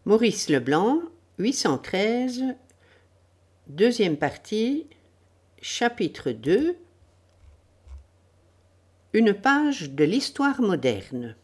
Maurice Leblanc, 813, deuxième partie, chapitre 2, une page de l'histoire moderne.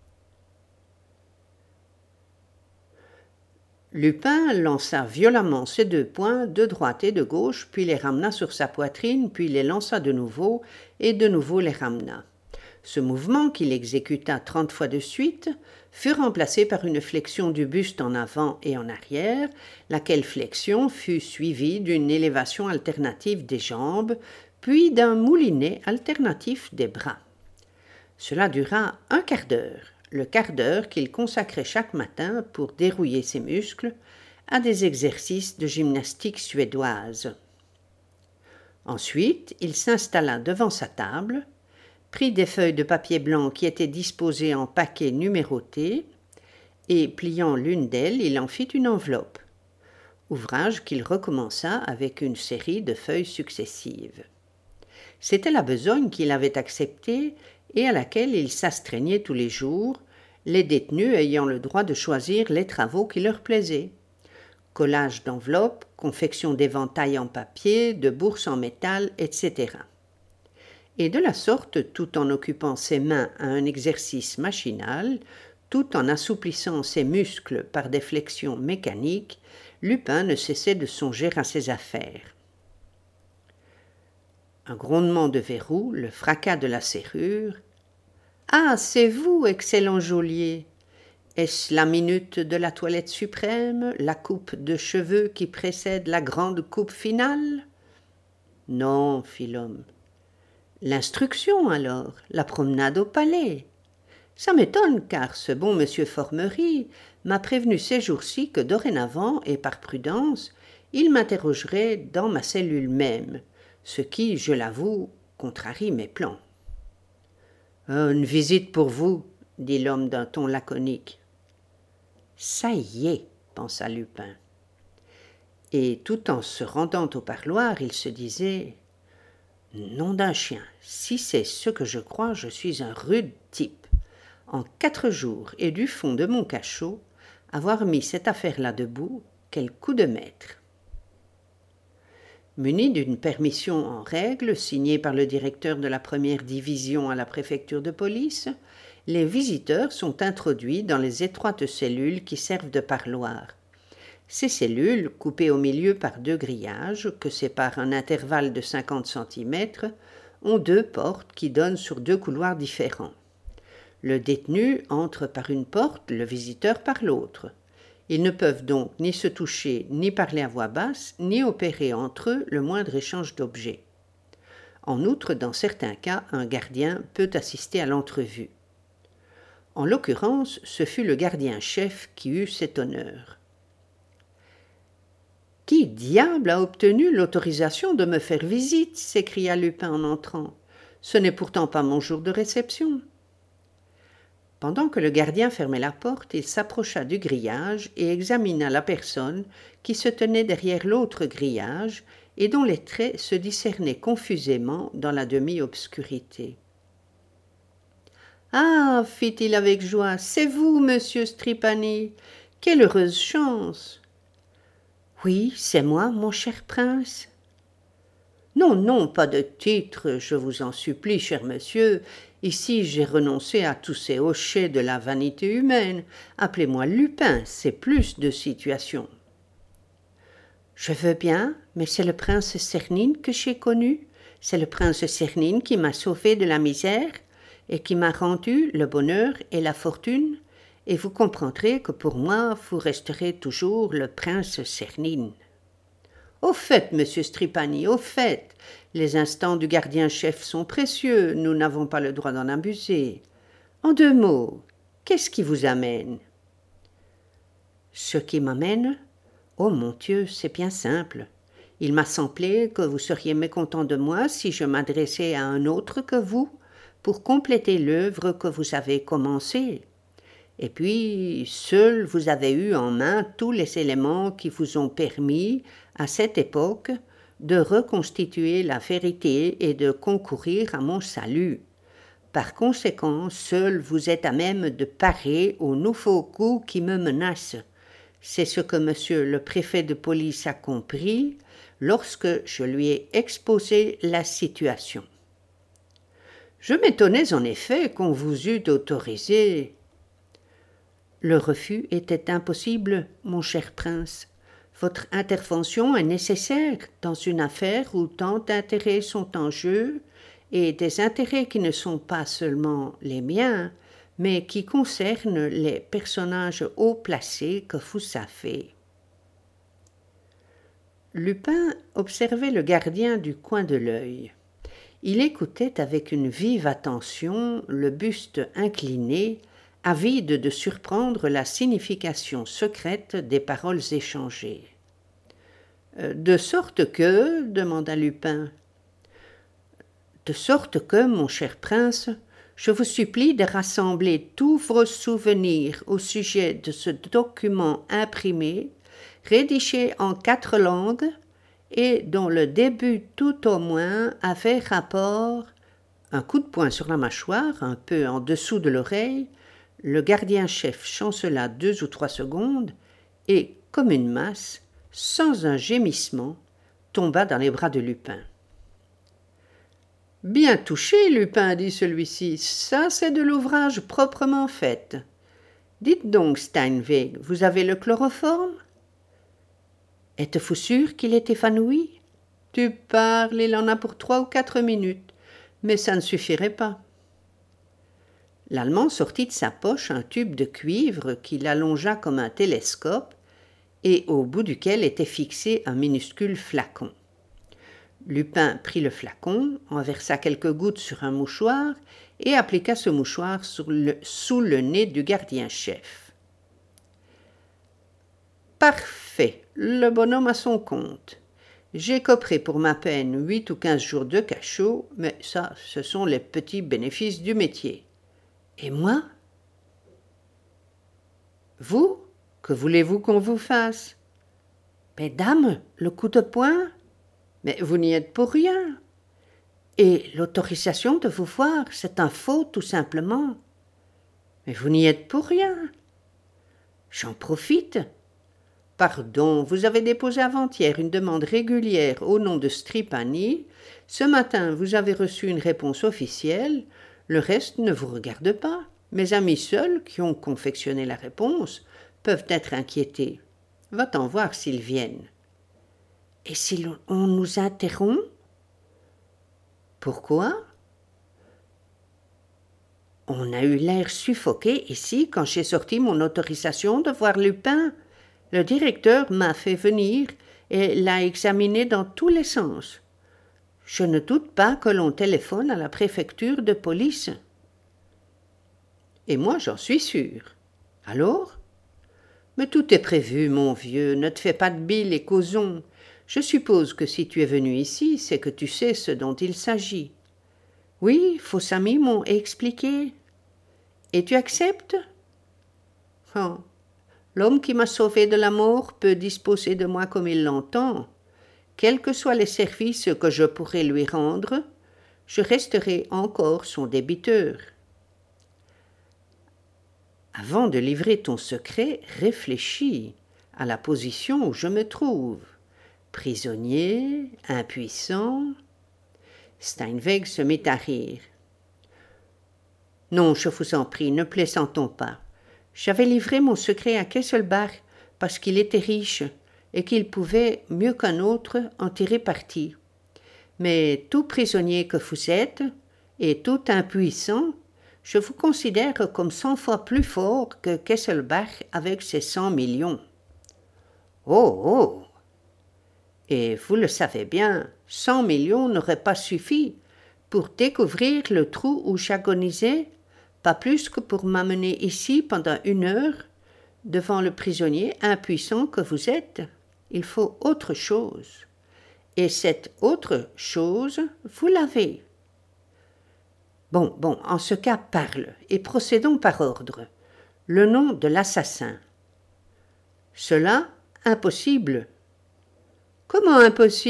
Lupin lança violemment ses 2 poings de droite et de gauche, puis les ramena sur sa poitrine, puis les lança de nouveau, et de nouveau les ramena. Ce mouvement, qu'il exécuta 30 fois de suite, fut remplacé par une flexion du buste en avant et en arrière, laquelle flexion fut suivie d'une élévation alternative des jambes, puis d'un moulinet alternatif des bras. Cela dura un quart d'heure, le quart d'heure qu'il consacrait chaque matin pour dérouiller ses muscles à des exercices de gymnastique suédoise. Ensuite, il s'installa devant sa table, prit des feuilles de papier blanc qui étaient disposées en paquets numérotés, et pliant l'une d'elles, il en fit une enveloppe, ouvrage qu'il recommença avec une série de feuilles successives. C'était la besogne qu'il avait acceptée et à laquelle il s'astreignait tous les jours, les détenus ayant le droit de choisir les travaux qui leur plaisaient. Collage d'enveloppes, confection d'éventails en papier, de bourses en métal, etc. Et de la sorte, tout en occupant ses mains à un exercice machinal, tout en assouplissant ses muscles par des flexions mécaniques, Lupin ne cessait de songer à ses affaires. Un grondement de verrou, le fracas de la serrure. « Ah, c'est vous, excellent geôlier! Est-ce la minute de la toilette suprême, la coupe de cheveux qui précède la grande coupe finale ?»« Non, fit l'homme. »« L'instruction, alors, la promenade au palais. Ça m'étonne, car ce bon monsieur Formerie m'a prévenu ces jours-ci que dorénavant, et par prudence, il m'interrogerait dans ma cellule même, ce qui, je l'avoue, contrarie mes plans. »« Une visite pour vous, » dit l'homme d'un ton laconique. « Ça y est, » pensa Lupin. Et tout en se rendant au parloir, il se disait « Nom d'un chien, si c'est ce que je crois, je suis un rude type. En 4 jours et du fond de mon cachot, avoir mis cette affaire-là debout, quel coup de maître !» Muni d'une permission en règle, signée par le directeur de la première division à la préfecture de police, les visiteurs sont introduits dans les étroites cellules qui servent de parloir. Ces cellules, coupées au milieu par 2 grillages, que séparent un intervalle de 50 cm, ont 2 portes qui donnent sur 2 couloirs différents. Le détenu entre par une porte, le visiteur par l'autre. Ils ne peuvent donc ni se toucher, ni parler à voix basse, ni opérer entre eux le moindre échange d'objets. En outre, dans certains cas, un gardien peut assister à l'entrevue. En l'occurrence, ce fut le gardien-chef qui eut cet honneur. « Qui diable a obtenu l'autorisation de me faire visite ?» s'écria Lupin en entrant. « Ce n'est pourtant pas mon jour de réception. » Pendant que le gardien fermait la porte, il s'approcha du grillage et examina la personne qui se tenait derrière l'autre grillage et dont les traits se discernaient confusément dans la demi-obscurité. « Ah !» fit-il avec joie, « c'est vous, monsieur Stripani. Quelle heureuse chance !»« Oui, c'est moi, mon cher prince. »« Non, non, pas de titre, je vous en supplie, cher monsieur. Ici, j'ai renoncé à tous ces hochets de la vanité humaine. Appelez-moi Lupin, c'est plus de situation. »« Je veux bien, mais c'est le prince Cernine que j'ai connu. C'est le prince Cernine qui m'a sauvé de la misère et qui m'a rendu le bonheur et la fortune, et vous comprendrez que pour moi, vous resterez toujours le prince Cernine. » « Au fait, monsieur Stripani, au fait, les instants du gardien-chef sont précieux, nous n'avons pas le droit d'en abuser. En 2 mots, qu'est-ce qui vous amène ?»« Ce qui m'amène ? Oh mon Dieu, c'est bien simple. Il m'a semblé que vous seriez mécontent de moi si je m'adressais à un autre que vous pour compléter l'œuvre que vous avez commencée. Et puis, seul vous avez eu en main tous les éléments qui vous ont permis, à cette époque, de reconstituer la vérité et de concourir à mon salut. Par conséquent, seul vous êtes à même de parer aux nouveaux coups qui me menacent. C'est ce que monsieur le préfet de police a compris lorsque je lui ai exposé la situation. Je m'étonnais en effet qu'on vous eût autorisé. Le refus était impossible, mon cher prince. Votre intervention est nécessaire dans une affaire où tant d'intérêts sont en jeu, et des intérêts qui ne sont pas seulement les miens, mais qui concernent les personnages haut placés que vous savez. Lupin observait le gardien du coin de l'œil. Il écoutait avec une vive attention, le buste incliné, avide de surprendre la signification secrète des paroles échangées. « De sorte que, demanda Lupin. « De sorte que, mon cher prince, je vous supplie de rassembler tous vos souvenirs au sujet de ce document imprimé, rédigé en 4 langues, et dont le début tout au moins avait rapport. » Un coup de poing sur la mâchoire, un peu en dessous de l'oreille, le gardien-chef chancela 2 ou 3 secondes, et, comme une masse, sans un gémissement, tomba dans les bras de Lupin. « Bien touché, Lupin, dit celui-ci, ça c'est de l'ouvrage proprement fait. Dites donc, Steinweg, vous avez le chloroforme ? Êtes-vous sûr qu'il est évanoui ? Tu parles, il en a pour 3 ou 4 minutes, mais ça ne suffirait pas. » L'Allemand sortit de sa poche un tube de cuivre qu'il allongea comme un télescope et au bout duquel était fixé un minuscule flacon. Lupin prit le flacon, en versa quelques gouttes sur un mouchoir et appliqua ce mouchoir sous le nez du gardien-chef. « Parfait, le bonhomme a son compte. J'écoperai pour ma peine 8 ou 15 jours de cachot, mais ça, ce sont les petits bénéfices du métier. Et moi ? Vous ? Que voulez-vous qu'on vous fasse ? Mais dame, le coup de poing ? Mais vous n'y êtes pour rien. Et l'autorisation de vous voir, c'est un faux, tout simplement. Mais vous n'y êtes pour rien. J'en profite. Pardon, vous avez déposé avant-hier une demande régulière au nom de Stripani. Ce matin, vous avez reçu une réponse officielle. Le reste ne vous regarde pas. Mes amis seuls, qui ont confectionné la réponse, peuvent être inquiétés. Va-t'en voir s'ils viennent. Et si on nous interrompt ? Pourquoi ? On a eu l'air suffoqué ici quand j'ai sorti mon autorisation de voir Lupin. Le directeur m'a fait venir et l'a examiné dans tous les sens. Je ne doute pas que l'on téléphone à la préfecture de police. Et moi, j'en suis sûr. Alors ? Mais tout est prévu, mon vieux, ne te fais pas de bile et causons. Je suppose que si tu es venu ici, c'est que tu sais ce dont il s'agit. Oui, vos amis m'ont expliqué. Et tu acceptes ? Oh, l'homme qui m'a sauvé de la mort peut disposer de moi comme il l'entend. Quels que soient les services que je pourrai lui rendre, je resterai encore son débiteur. Avant de livrer ton secret, réfléchis à la position où je me trouve. Prisonnier, impuissant. Steinweg se mit à rire. Non, je vous en prie, ne plaisantons pas. J'avais livré mon secret à Kesselbach parce qu'il était riche et qu'il pouvait, mieux qu'un autre, en tirer parti. Mais tout prisonnier que vous êtes, et tout impuissant, je vous considère comme 100 fois plus fort que Kesselbach avec ses 100 millions. Oh, oh ! Et vous le savez bien, 100 millions n'auraient pas suffi pour découvrir le trou où j'agonisais, pas plus que pour m'amener ici pendant 1 heure, devant le prisonnier impuissant que vous êtes. Il faut autre chose. Et cette autre chose, vous l'avez. Bon, en ce cas, parle, et procédons par ordre. Le nom de l'assassin. Cela, impossible. Comment impossible ?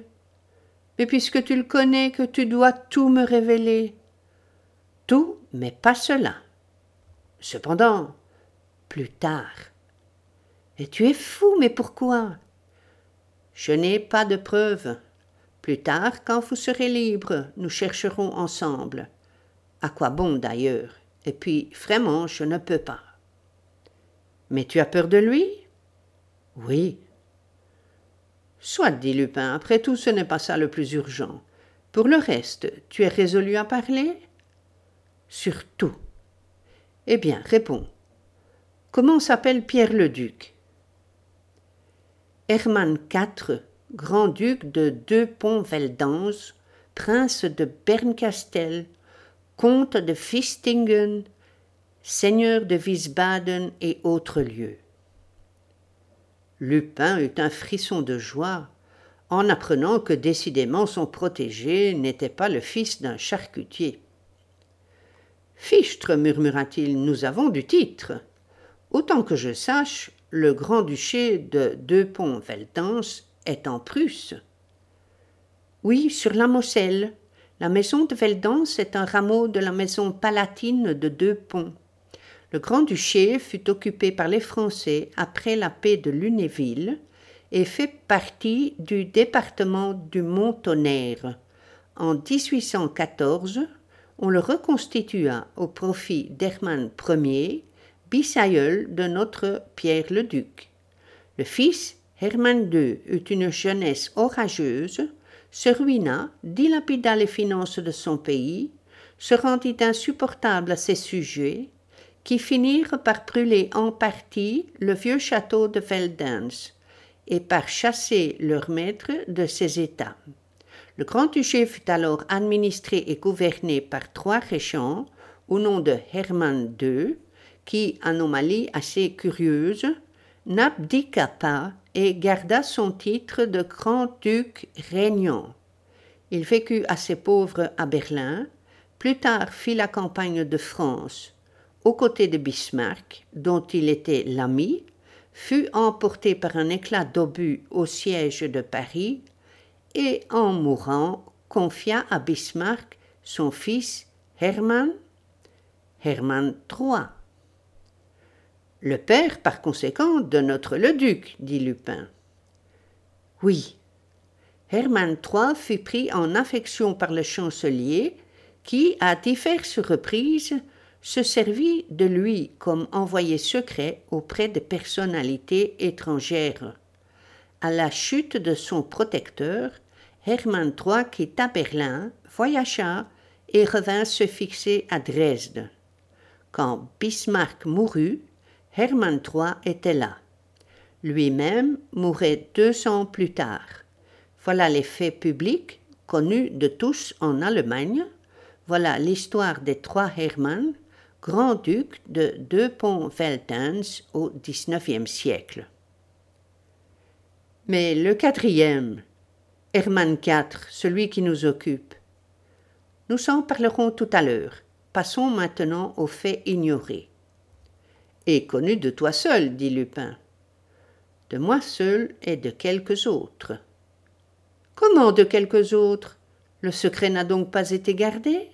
Mais puisque tu le connais, que tu dois tout me révéler. Tout, mais pas cela. Cependant, plus tard. Et tu es fou, mais pourquoi? Je n'ai pas de preuves. Plus tard, quand vous serez libre, nous chercherons ensemble. À quoi bon d'ailleurs? Et puis, vraiment, je ne peux pas. Mais tu as peur de lui? Oui. Soit, dit Lupin, après tout, ce n'est pas ça le plus urgent. Pour le reste, tu es résolu à parler? Surtout. Eh bien, réponds. Comment s'appelle Pierre le Duc? Hermann IV, grand-duc de Deux-Ponts-Veldenz, prince de Bernkastel, comte de Vistingen, seigneur de Wiesbaden et autres lieux. Lupin eut un frisson de joie en apprenant que décidément son protégé n'était pas le fils d'un charcutier. Fichtre, murmura-t-il, nous avons du titre. Autant que je sache, le grand-duché de Deux-Ponts-Veldenz est en Prusse. Oui, sur la Moselle. La maison de Veldenz est un rameau de la maison palatine de Deux-Ponts. Le grand-duché fut occupé par les Français après la paix de Lunéville et fait partie du département du Mont-Tonnerre. En 1814, on le reconstitua au profit d'Hermann Ier, bisaïeul de notre Pierre le Duc. Le fils, Hermann II, eut une jeunesse orageuse, se ruina, dilapida les finances de son pays, se rendit insupportable à ses sujets, qui finirent par brûler en partie le vieux château de Veldenz et par chasser leur maître de ses États. Le grand-duché fut alors administré et gouverné par 3 régents au nom de Hermann II, qui, anomalie assez curieuse, n'abdiqua pas et garda son titre de grand-duc régnant. Il vécut assez pauvre à Berlin, plus tard fit la campagne de France, aux côtés de Bismarck, dont il était l'ami, fut emporté par un éclat d'obus au siège de Paris et, en mourant, confia à Bismarck son fils Hermann III. Le père, par conséquent, de notre le duc, dit Lupin. Oui. Hermann III fut pris en affection par le chancelier, qui, à diverses reprises, se servit de lui comme envoyé secret auprès de personnalités étrangères. À la chute de son protecteur, Hermann III quitta Berlin, voyagea et revint se fixer à Dresde. Quand Bismarck mourut, Hermann III était là. Lui-même mourait 2 ans plus tard. Voilà les faits publics, connus de tous en Allemagne. Voilà l'histoire des 3 Hermann, grand-duc de Deux-Ponts-Veldenz au XIXe siècle. Mais le 4e, Hermann IV, celui qui nous occupe. Nous en parlerons tout à l'heure. Passons maintenant aux faits ignorés. Et connus de toi seul, dit Lupin. De moi seul et de quelques autres. Comment de quelques autres? Le secret n'a donc pas été gardé?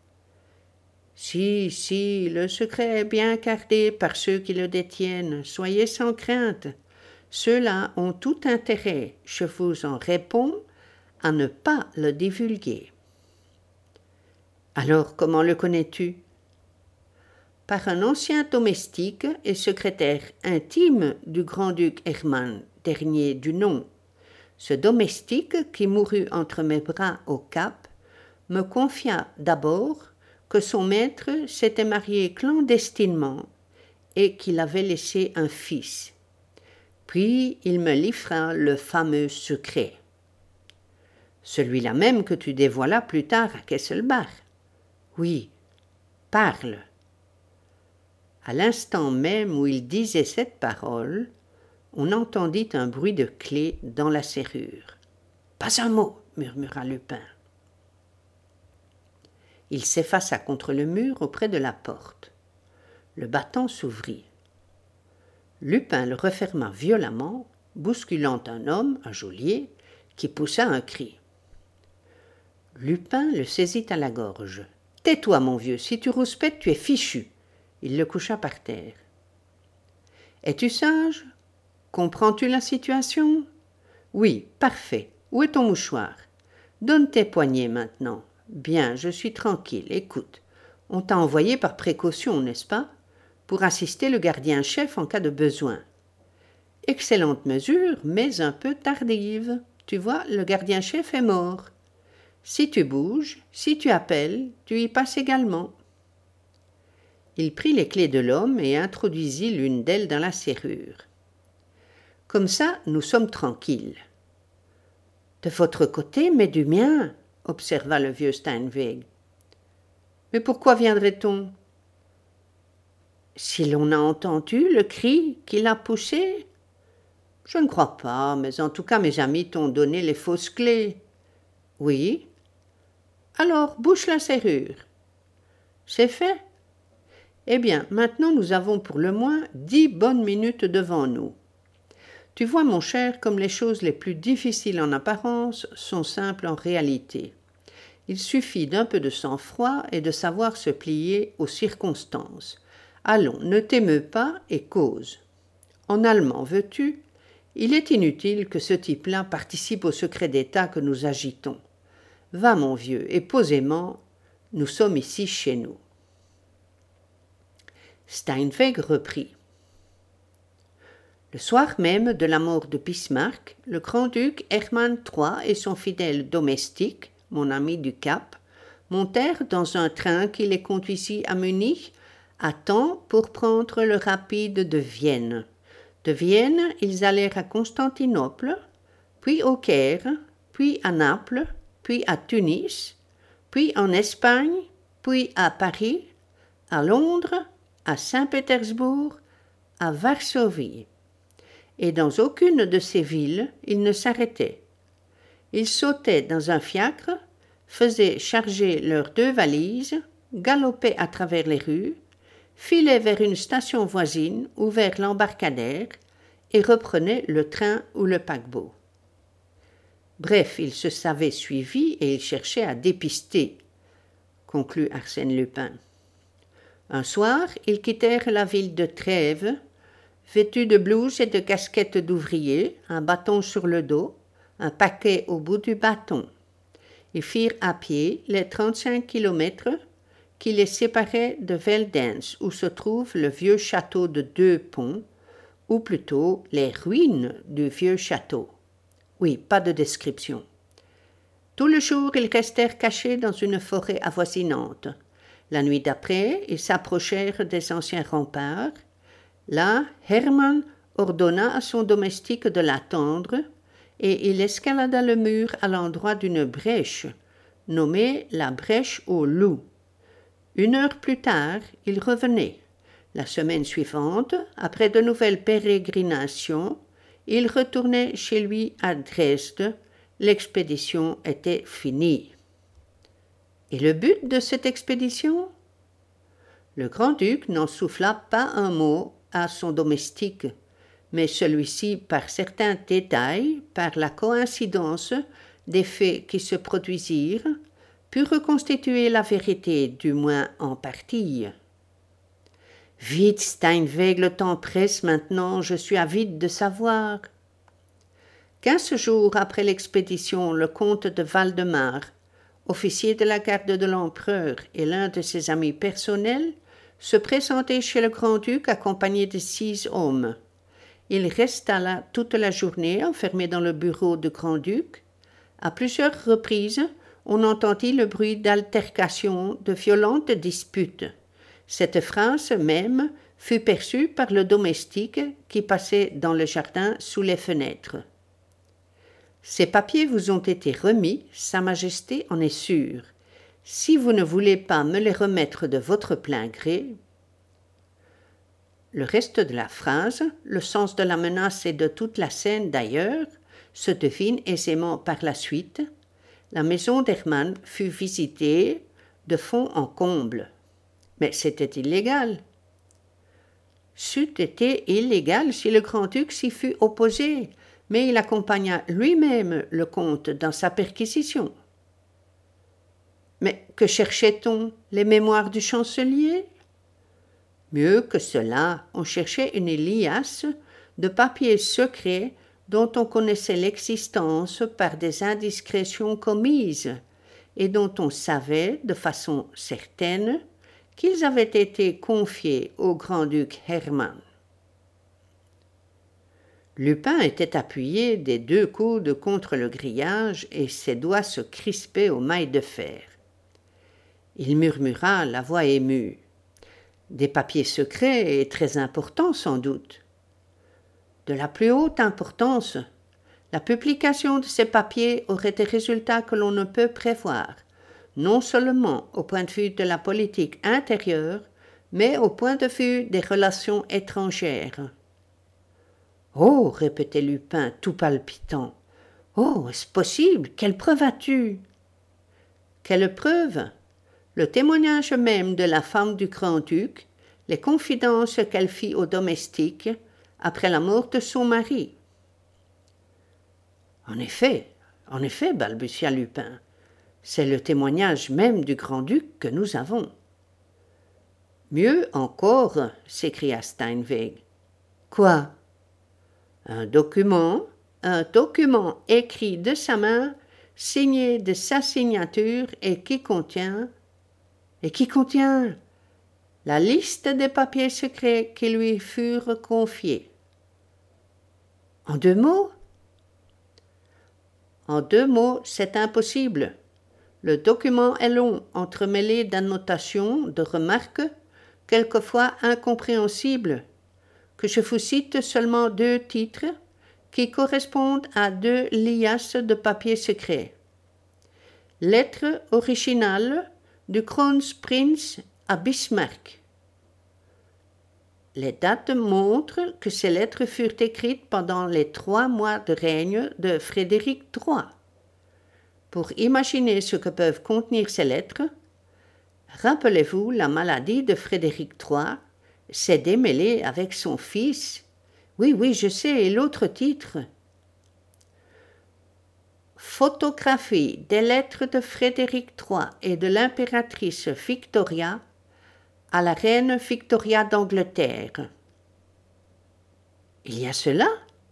Si, le secret est bien gardé par ceux qui le détiennent. Soyez sans crainte. Ceux-là ont tout intérêt, je vous en réponds, à ne pas le divulguer. Alors, comment le connais-tu? Par un ancien domestique et secrétaire intime du grand-duc Hermann, dernier du nom. Ce domestique, qui mourut entre mes bras au Cap, me confia d'abord que son maître s'était marié clandestinement et qu'il avait laissé un fils. Puis il me livra le fameux secret. Celui-là même que tu dévoilas plus tard à Kesselbach. Oui, parle. À l'instant même où il disait cette parole, on entendit un bruit de clé dans la serrure. « Pas un mot !» murmura Lupin. Il s'effaça contre le mur auprès de la porte. Le battant s'ouvrit. Lupin le referma violemment, bousculant un homme, un geôlier, qui poussa un cri. Lupin le saisit à la gorge. « Tais-toi, mon vieux, si tu rouspètes, tu es fichu !» Il le coucha par terre. « Es-tu sage ? Comprends-tu la situation? Oui, parfait. Où est ton mouchoir? Donne tes poignets maintenant. Bien, je suis tranquille. Écoute, on t'a envoyé par précaution, n'est-ce pas? Pour assister le gardien-chef en cas de besoin. Excellente mesure, mais un peu tardive. Tu vois, le gardien-chef est mort. Si tu bouges, si tu appelles, tu y passes également. Il prit les clés de l'homme et introduisit l'une d'elles dans la serrure. Comme ça, nous sommes tranquilles. De votre côté, mais du mien, observa le vieux Steinweg. Mais pourquoi viendrait-on? Si l'on a entendu le cri qu'il a poussé? Je ne crois pas, mais en tout cas mes amis t'ont donné les fausses clés. Oui. Alors bouche la serrure. C'est fait. Eh bien, maintenant nous avons pour le moins 10 bonnes minutes devant nous. Tu vois, mon cher, comme les choses les plus difficiles en apparence sont simples en réalité. Il suffit d'un peu de sang-froid et de savoir se plier aux circonstances. Allons, ne t'émeus pas et cause. En allemand, veux-tu? Il est inutile que ce type-là participe au secret d'État que nous agitons. Va, mon vieux, et posément, nous sommes ici chez nous. Steinweg reprit. Le soir même de la mort de Bismarck, le grand-duc Hermann III et son fidèle domestique, mon ami du Cap, montèrent dans un train qui les conduisit à Munich à temps pour prendre le rapide de Vienne. De Vienne, ils allèrent à Constantinople, puis au Caire, puis à Naples, puis à Tunis, puis en Espagne, puis à Paris, à Londres, à Saint-Pétersbourg, à Varsovie. Et dans aucune de ces villes, ils ne s'arrêtaient. Ils sautaient dans un fiacre, faisaient charger leurs 2 valises, galopaient à travers les rues, filaient vers une station voisine ou vers l'embarcadère et reprenaient le train ou le paquebot. Bref, ils se savaient suivis et ils cherchaient à dépister, conclut Arsène Lupin. Un soir, ils quittèrent la ville de Trèves, vêtus de blouses et de casquettes d'ouvriers, un bâton sur le dos, un paquet au bout du bâton. Ils firent à pied les 35 kilomètres qui les séparaient de Veldenz, où se trouve le vieux château de 2 ponts, ou plutôt les ruines du vieux château. Oui, pas de description. Tout le jour, ils restèrent cachés dans une forêt avoisinante. La nuit d'après, ils s'approchèrent des anciens remparts. Là, Hermann ordonna à son domestique de l'attendre, et il escalada le mur à l'endroit d'une brèche, nommée la brèche aux loups. 1 heure plus tard, il revenait. La semaine suivante, après de nouvelles pérégrinations, il retournait chez lui à Dresde. L'expédition était finie. Et le but de cette expédition? Le grand-duc n'en souffla pas un mot à son domestique, mais celui-ci, par certains détails, par la coïncidence des faits qui se produisirent, put reconstituer la vérité, du moins en partie. Vite, Steinweg, le temps presse maintenant, je suis avide de savoir. 15 jours après l'expédition, le comte de Valdemar, officier de la garde de l'empereur et l'un de ses amis personnels, se présentait chez le grand-duc accompagné de 6 hommes. Il resta là toute la journée, enfermé dans le bureau du grand-duc. À plusieurs reprises, on entendit le bruit d'altercations, de violentes disputes. Cette phrase même fut perçue par le domestique qui passait dans le jardin sous les fenêtres. Ces papiers vous ont été remis, Sa Majesté en est sûre. Si vous ne voulez pas me les remettre de votre plein gré. Le reste de la phrase, le sens de la menace et de toute la scène d'ailleurs, se devine aisément par la suite. La maison d'Hermann fut visitée de fond en comble. Mais c'était illégal. C'eût été illégal si le grand-duc s'y fût opposé, mais il accompagna lui-même le comte dans sa perquisition. Mais que cherchait-on? Les mémoires du chancelier? Mieux que cela, on cherchait une liasse de papiers secrets dont on connaissait l'existence par des indiscrétions commises et dont on savait de façon certaine qu'ils avaient été confiés au grand-duc Hermann. Lupin était appuyé des 2 coudes contre le grillage et ses doigts se crispaient aux mailles de fer. Il murmura, la voix émue. « Des papiers secrets et très importants sans doute. » De la plus haute importance. La publication de ces papiers aurait des résultats que l'on ne peut prévoir, non seulement au point de vue de la politique intérieure, mais au point de vue des relations étrangères. « Oh » répétait Lupin, tout palpitant. « Oh, est-ce possible? Quelle preuve as-tu » ? « Quelle preuve ? Le témoignage même de la femme du grand-duc, les confidences qu'elle fit aux domestiques après la mort de son mari. » En effet, balbutia Lupin, c'est le témoignage même du grand-duc que nous avons. Mieux encore, s'écria Steinweg. Quoi ? Un document écrit de sa main, signé de sa signature et qui contient la liste des papiers secrets qui lui furent confiés. En 2 mots ? En 2 mots, c'est impossible. Le document est long, entremêlé d'annotations, de remarques, quelquefois incompréhensibles, que je vous cite seulement 2 titres qui correspondent à 2 liasses de papier secret. Lettre originale du Kronprinz à Bismarck. Les dates montrent que ces lettres furent écrites pendant les 3 mois de règne de Frédéric III. Pour imaginer ce que peuvent contenir ces lettres, rappelez-vous la maladie de Frédéric III s'est démêlée avec son fils. Oui, je sais, et l'autre titre. Photographie des lettres de Frédéric III et de l'impératrice Victoria à la reine Victoria d'Angleterre. Il y a cela,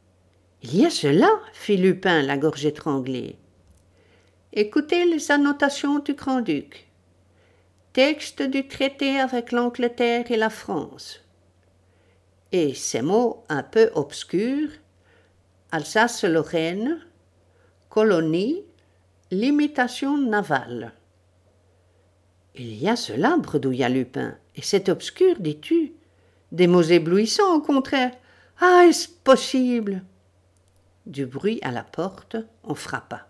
fit Lupin, la gorge étranglée. Écoutez les annotations du grand-duc. Texte du traité avec l'Angleterre et la France. Et ces mots un peu obscurs, Alsace-Lorraine, colonie, limitation navale. Il y a cela, bredouilla Lupin, et c'est obscur, dis-tu. Des mots éblouissants, au contraire. Ah, est-ce possible ? Du bruit à la porte, on frappa.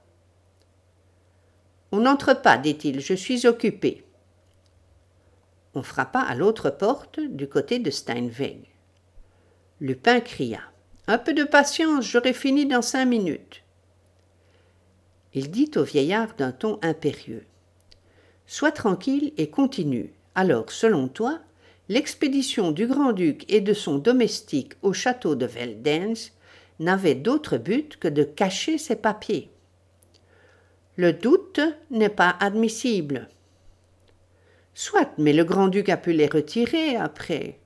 On n'entre pas, dit-il, je suis occupé. On frappa à l'autre porte, du côté de Steinweg. Lupin cria. Un peu de patience, j'aurai fini dans 5 minutes. Il dit au vieillard d'un ton impérieux. Sois tranquille et continue. Alors, selon toi, l'expédition du grand-duc et de son domestique au château de Veldenz n'avait d'autre but que de cacher ses papiers. Le doute n'est pas admissible. Soit, mais le grand-duc a pu les retirer après.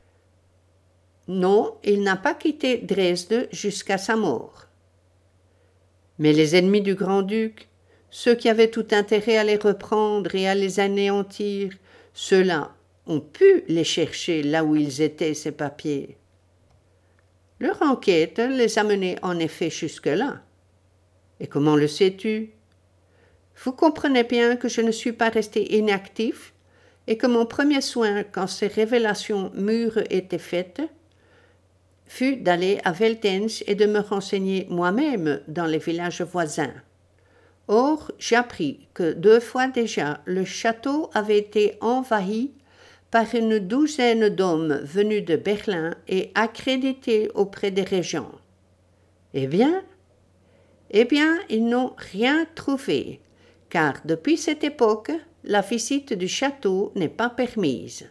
Non, il n'a pas quitté Dresde jusqu'à sa mort. Mais les ennemis du grand-duc, ceux qui avaient tout intérêt à les reprendre et à les anéantir, ceux-là ont pu les chercher là où ils étaient, ces papiers. Leur enquête les a menés en effet jusque-là. Et comment le sais-tu ? Vous comprenez bien que je ne suis pas resté inactif et que mon premier soin, quand ces révélations mûres étaient faites, fut d'aller à Veldenz et de me renseigner moi-même dans les villages voisins. Or, j'appris que 2 fois déjà le château avait été envahi par une 12aine d'hommes venus de Berlin et accrédités auprès des régents. Eh bien, ils n'ont rien trouvé, car depuis cette époque, la visite du château n'est pas permise.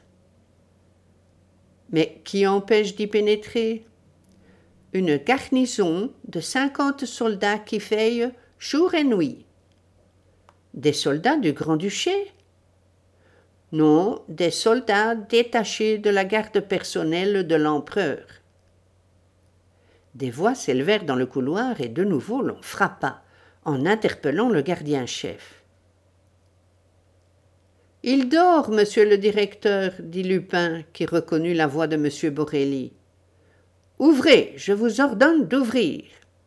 Mais qui empêche d'y pénétrer ? Une garnison de 50 soldats qui veillent jour et nuit. Des soldats du Grand-Duché ? Non, des soldats détachés de la garde personnelle de l'empereur. Des voix s'élevèrent dans le couloir et de nouveau l'on frappa, en interpellant le gardien-chef. « Il dort, monsieur le directeur, dit Lupin, qui reconnut la voix de monsieur Borelli. « Ouvrez, je vous ordonne d'ouvrir. »«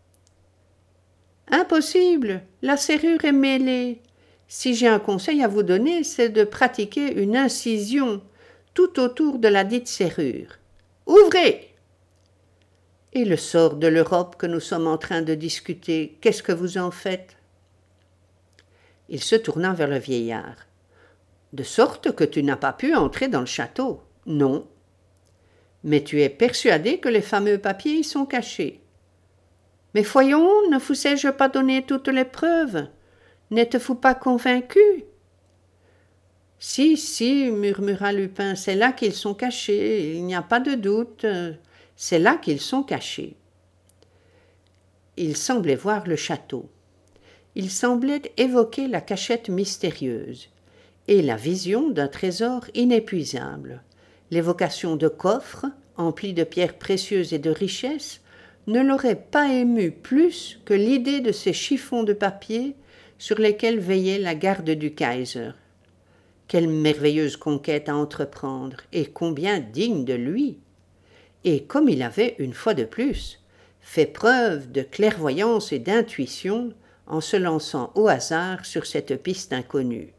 Impossible, la serrure est mêlée. Si j'ai un conseil à vous donner, c'est de pratiquer une incision tout autour de la dite serrure. Ouvrez !»« Et le sort de l'Europe que nous sommes en train de discuter, qu'est-ce que vous en faites ?» Il se tourna vers le vieillard. « De sorte que tu n'as pas pu entrer dans le château. Non. Mais tu es persuadé que les fameux papiers y sont cachés. Mais voyons, ne vous ai-je pas donné toutes les preuves? N'êtes-vous pas convaincu? » « Si, murmura Lupin, c'est là qu'ils sont cachés, il n'y a pas de doute, c'est là qu'ils sont cachés. » Il semblait voir le château. Il semblait évoquer la cachette mystérieuse et la vision d'un trésor inépuisable. L'évocation de coffres emplis de pierres précieuses et de richesses ne l'aurait pas ému plus que l'idée de ces chiffons de papier sur lesquels veillait la garde du Kaiser. Quelle merveilleuse conquête à entreprendre, et combien digne de lui! Et comme il avait, une fois de plus, fait preuve de clairvoyance et d'intuition en se lançant au hasard sur cette piste inconnue.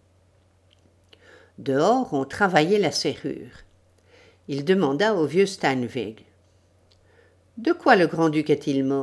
Dehors, on travaillait la serrure. Il demanda au vieux Steinweg. « De quoi le grand-duc est-il mort ?»«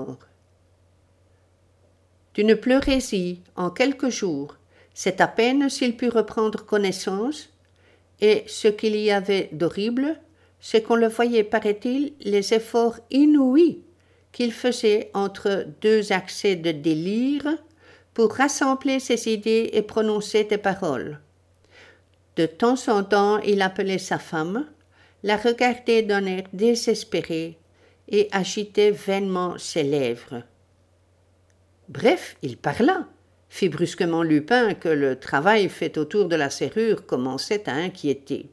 D'une pleurésie, en quelques jours. C'est à peine s'il put reprendre connaissance, et ce qu'il y avait d'horrible, c'est qu'on le voyait, paraît-il, les efforts inouïs qu'il faisait entre deux accès de délire pour rassembler ses idées et prononcer des paroles. De temps en temps, il appelait sa femme, la regardait d'un air désespéré et agitait vainement ses lèvres. Bref, il parla, fit brusquement Lupin, que le travail fait autour de la serrure commençait à inquiéter.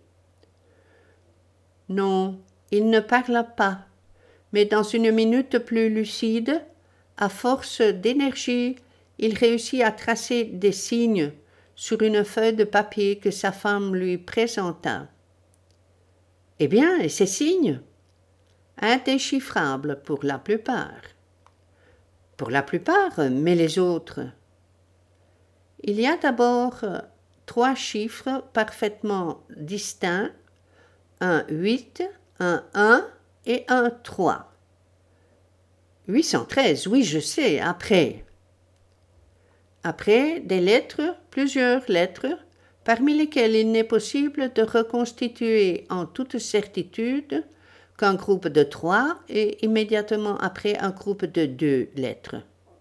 Non, il ne parla pas, mais dans une minute plus lucide, à force d'énergie, il réussit à tracer des signes sur une feuille de papier que sa femme lui présenta. Eh bien, et ces signes? Indéchiffrables pour la plupart. Pour la plupart, mais les autres? Il y a d'abord 3 chiffres parfaitement distincts, un 8, un 1 et un 3. 813, oui, je sais, après. Après, des lettres, plusieurs lettres, parmi lesquelles il n'est possible de reconstituer en toute certitude qu'un groupe de 3 et immédiatement après un groupe de 2 lettres.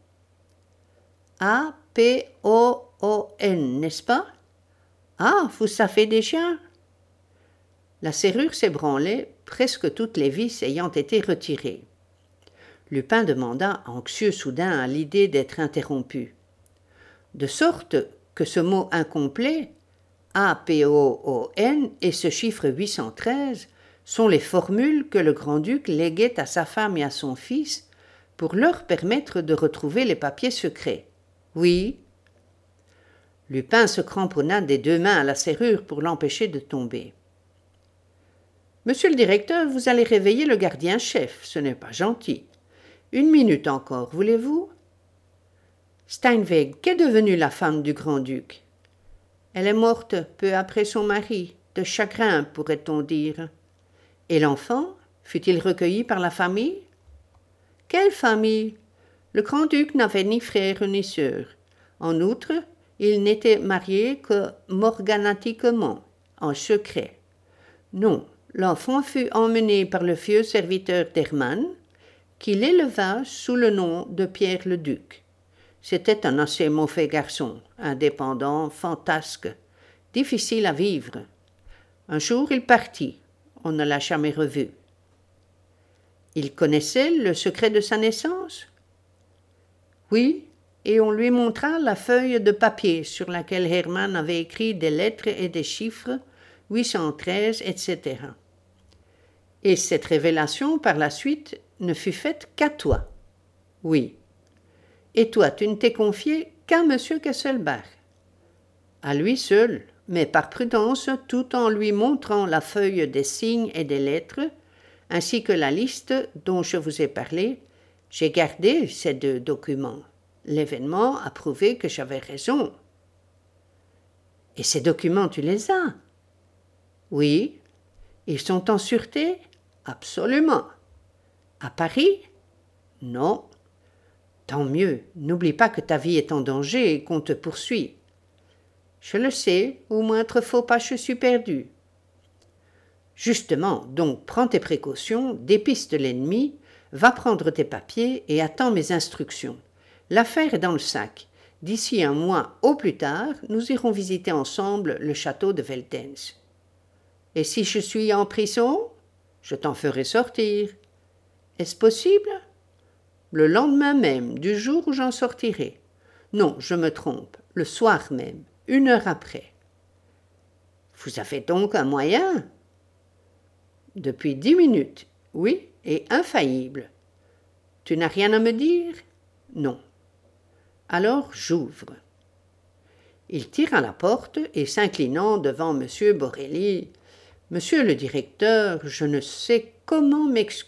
A, P, O, O-N, n'est-ce pas? Ah, vous savez déjà? La serrure s'ébranlait, presque toutes les vis ayant été retirées. Lupin demanda, anxieux soudain à l'idée d'être interrompu. De sorte que ce mot incomplet, A-P-O-O-N, et ce chiffre 813 sont les formules que le grand-duc léguait à sa femme et à son fils pour leur permettre de retrouver les papiers secrets. Oui. Lupin se cramponna des 2 mains à la serrure pour l'empêcher de tomber. « Monsieur le directeur, vous allez réveiller le gardien-chef, ce n'est pas gentil. 1 minute encore, voulez-vous » Steinweg, qu'est devenue la femme du grand-duc? Elle est morte peu après son mari, de chagrin, pourrait-on dire. Et l'enfant, fut-il recueilli par la famille? Quelle famille? Le grand-duc n'avait ni frère ni sœur. En outre, il n'était marié que morganatiquement, en secret. Non, l'enfant fut emmené par le vieux serviteur d'Hermann, qui l'éleva sous le nom de Pierre le Duc. C'était un assez mauvais garçon, indépendant, fantasque, difficile à vivre. Un jour, il partit. On ne l'a jamais revu. Il connaissait le secret de sa naissance? Oui, et on lui montra la feuille de papier sur laquelle Hermann avait écrit des lettres et des chiffres, 813, etc. Et cette révélation, par la suite, ne fut faite qu'à toi. Oui. Et toi, tu ne t'es confié qu'à M. Kesselbach. À lui seul, mais par prudence, tout en lui montrant la feuille des signes et des lettres, ainsi que la liste dont je vous ai parlé. J'ai gardé ces 2 documents. L'événement a prouvé que j'avais raison. Et ces documents, tu les as? Oui. Ils sont en sûreté? Absolument. À Paris? Non. Tant mieux. N'oublie pas que ta vie est en danger et qu'on te poursuit. Je le sais, au moindre faux pas, je suis perdu. Justement, donc prends tes précautions, dépiste l'ennemi, va prendre tes papiers et attends mes instructions. L'affaire est dans le sac. D'ici 1 mois au plus tard, nous irons visiter ensemble le château de Veltens. Et si je suis en prison, je t'en ferai sortir. Est-ce possible? Le lendemain même, du jour où j'en sortirai. Non, je me trompe, le soir même, 1 heure après. Vous avez donc un moyen? Depuis 10 minutes, oui, et infaillible. Tu n'as rien à me dire? Non. Alors j'ouvre. Il tire à la porte et s'inclinant devant M. Borelli, « Monsieur le directeur, je ne sais comment m'excuser. »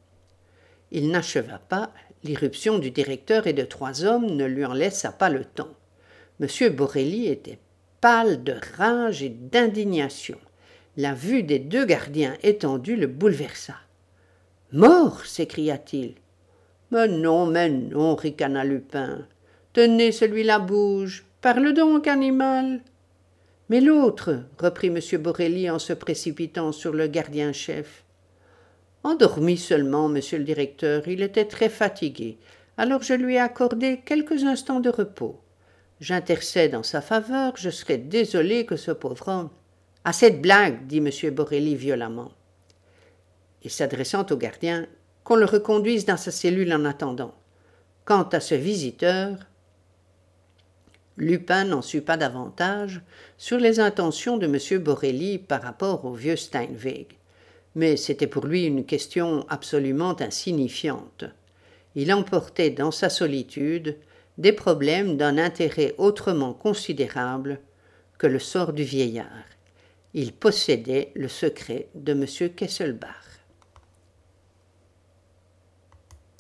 Il n'acheva pas, l'irruption du directeur et de 3 hommes ne lui en laissa pas le temps. M. Borelli était pâle de rage et d'indignation. La vue des 2 gardiens étendus le bouleversa. « Mort !» s'écria-t-il. « Mais non, ricana Lupin. Tenez, celui-là bouge. Parle donc, animal. » « Mais l'autre, reprit M. Borelli en se précipitant sur le gardien-chef. « Endormi seulement, monsieur le directeur, il était très fatigué, alors je lui ai accordé quelques instants de repos. J'intercède en sa faveur, je serais désolé que ce pauvre homme... »« À cette blague, dit M. Borelli violemment. Et s'adressant au gardien, qu'on le reconduise dans sa cellule en attendant. Quant à ce visiteur... Lupin n'en sut pas davantage sur les intentions de M. Borelli par rapport au vieux Steinweg, mais c'était pour lui une question absolument insignifiante. Il emportait dans sa solitude des problèmes d'un intérêt autrement considérable que le sort du vieillard. Il possédait le secret de M. Kesselbach.